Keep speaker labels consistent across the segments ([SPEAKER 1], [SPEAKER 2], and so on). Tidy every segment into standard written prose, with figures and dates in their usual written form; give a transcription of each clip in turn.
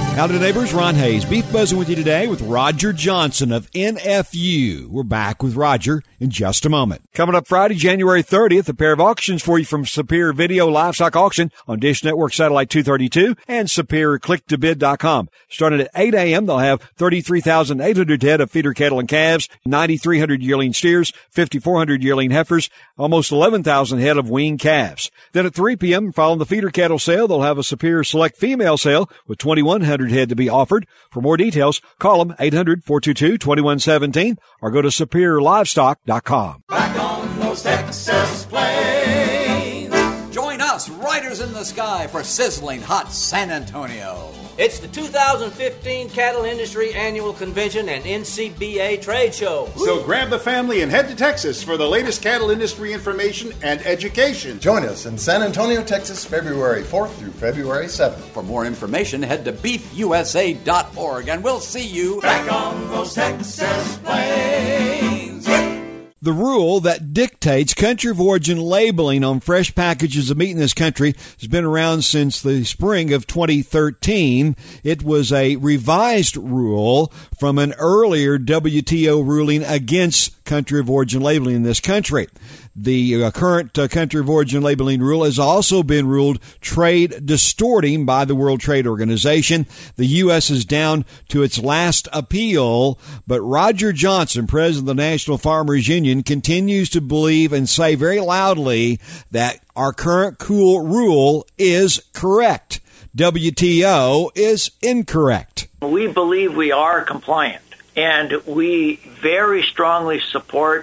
[SPEAKER 1] Howdy, neighbors. Ron Hayes. Beef buzzing with you today with Roger Johnson of NFU. We're back with Roger in just a moment. Coming up Friday, January 30th, a pair of auctions for you from Superior Video Livestock Auction on Dish Network Satellite 232 and SuperiorClickToBid.com. Starting at 8 a.m., they'll have 33,800 head of feeder cattle and calves, 9,300 yearling steers, 5,400 yearling heifers, almost 11,000 head of weaned calves. Then at 3 p.m., following the feeder cattle sale, they'll have a Superior Select female sale with 2,100 head to be offered. For more details, call them 800-422-2117 or go to SuperiorLivestock.com.
[SPEAKER 2] Back on those Texas plains. Join us, Riders in the Sky, for sizzling hot San Antonio.
[SPEAKER 3] It's the 2015 Cattle Industry Annual Convention and NCBA Trade Show.
[SPEAKER 4] So grab the family and head to Texas for the latest cattle industry information and education.
[SPEAKER 5] Join us in San Antonio, Texas, February 4th through February 7th.
[SPEAKER 2] For more information, head to beefusa.org, and we'll see you back on those Texas plains.
[SPEAKER 1] The rule that dictates country of origin labeling on fresh packages of meat in this country has been around since the spring of 2013. It was a revised rule from an earlier WTO ruling against country of origin labeling in this country. The current country of origin labeling rule has also been ruled trade distorting by the World Trade Organization. The U.S. is down to its last appeal, but Roger Johnson, president of the National Farmers Union, continues to believe and say very loudly that our current cool rule is correct. WTO is incorrect.
[SPEAKER 6] We believe we are compliant, and we very strongly support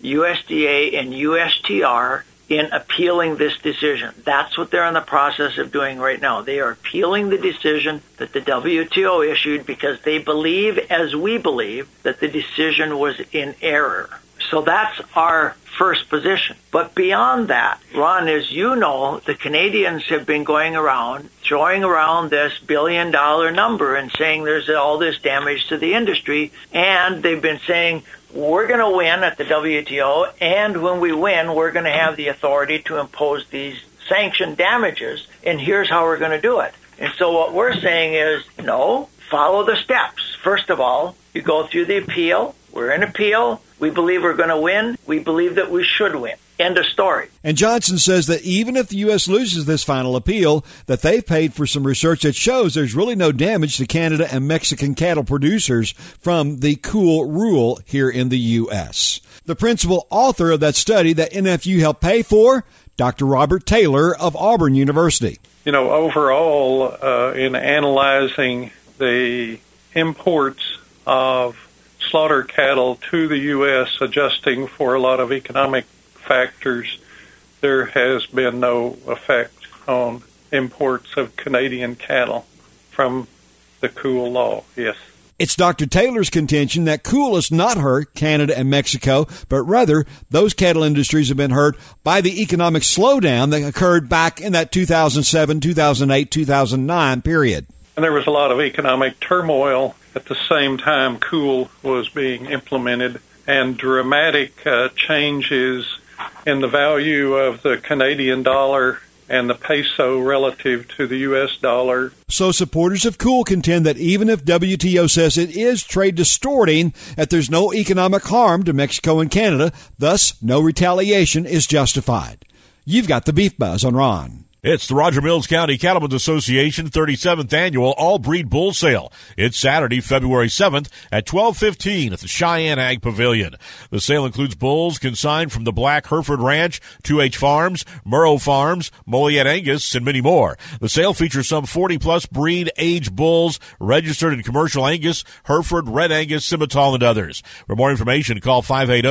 [SPEAKER 6] USDA and USTR in appealing this decision. That's what they're in the process of doing right now. They are appealing the decision that the WTO issued because they believe, as we believe, that the decision was in error. So that's our first position. But beyond that, Ron, as you know, the Canadians have been going around, throwing around this billion-dollar number and saying there's all this damage to the industry. And they've been saying, we're going to win at the WTO, and when we win, we're going to have the authority to impose these sanction damages, and here's how we're going to do it. And so what we're saying is, no, follow the steps. First of all, you go through the appeal. We're in appeal. We believe we're going to win. We believe that we should win. End of story.
[SPEAKER 1] And Johnson says that even if the U.S. loses this final appeal, that they've paid for some research that shows there's really no damage to Canada and Mexican cattle producers from the cool rule here in the U.S. The principal author of that study that NFU helped pay for, Dr. Robert Taylor of Auburn University.
[SPEAKER 7] You know, overall, in analyzing the imports of slaughter cattle to the U.S., adjusting for a lot of economic factors, there has been no effect on imports of Canadian cattle from the cool law, yes.
[SPEAKER 1] It's Dr. Taylor's contention that cool has not hurt Canada and Mexico, but rather those cattle industries have been hurt by the economic slowdown that occurred back in that 2007, 2008, 2009 period.
[SPEAKER 7] And there was a lot of economic turmoil at the same time cool was being implemented, and dramatic changes in the value of the Canadian dollar and the peso relative to the U.S. dollar.
[SPEAKER 1] So supporters of cool contend that even if WTO says it is trade distorting, that there's no economic harm to Mexico and Canada, thus no retaliation is justified. You've got the Beef Buzz on Ron.
[SPEAKER 8] It's the Roger Mills County Cattlemen's Association 37th Annual All-Breed Bull Sale. It's Saturday, February 7th at 12:15 at the Cheyenne Ag Pavilion. The sale includes bulls consigned from the Black Hereford Ranch, 2H Farms, Murrow Farms, Moliette Angus, and many more. The sale features some 40-plus breed-age bulls registered in commercial Angus, Hereford, Red Angus, Simmental, and others. For more information, call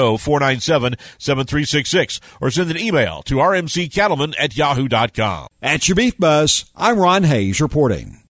[SPEAKER 8] 580-497-7366 or send an email to rmccattlemen@yahoo.com.
[SPEAKER 1] At your Beef Buzz, I'm Ron Hayes reporting.